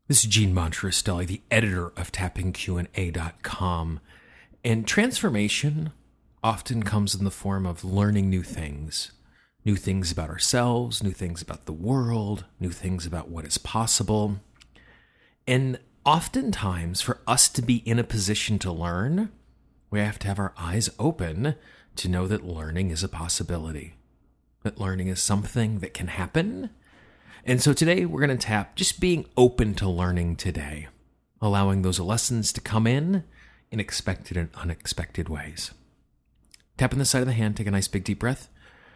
This is Gene Monterostelli, the editor of tappingqa.com. And transformation often comes in the form of learning new things about ourselves, new things about the world, new things about what is possible. And oftentimes, for us to be in a position to learn, we have to have our eyes open to know that learning is a possibility, that learning is something that can happen. And so today we're going to tap just being open to learning today, allowing those lessons to come in expected and unexpected ways. Tap on the side of the hand, take a nice big deep breath,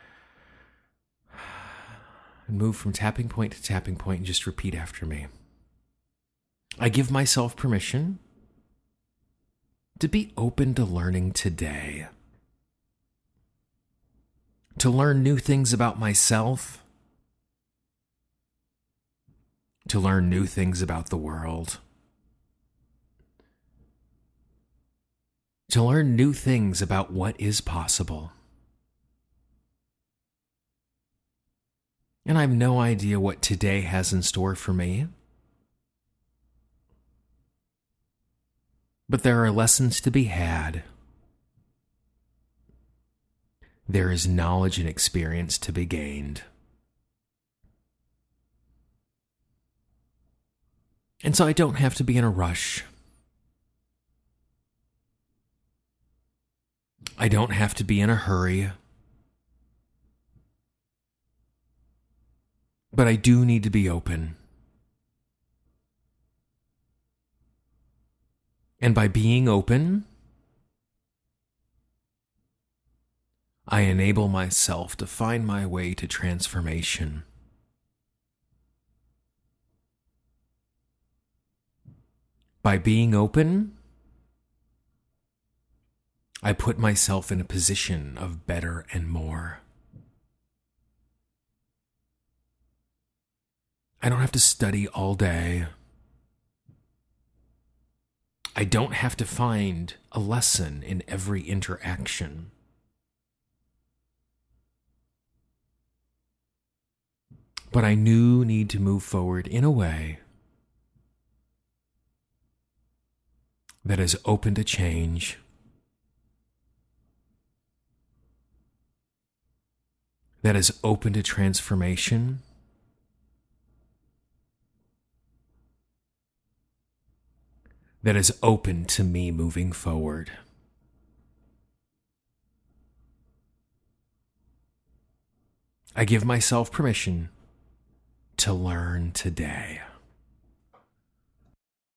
and move from tapping point to tapping point and just repeat after me. I give myself permission to be open to learning today, to learn new things about myself, to learn new things about the world, to learn new things about what is possible. And I have no idea what today has in store for me, but there are lessons to be had. There is knowledge and experience to be gained. And so I don't have to be in a rush. I don't have to be in a hurry. But I do need to be open. And by being open, I enable myself to find my way to transformation. By being open, I put myself in a position of better and more. I don't have to study all day. I don't have to find a lesson in every interaction. But I do need to move forward in a way that is open to change, that is open to transformation, that is open to me moving forward. I give myself permission to learn today.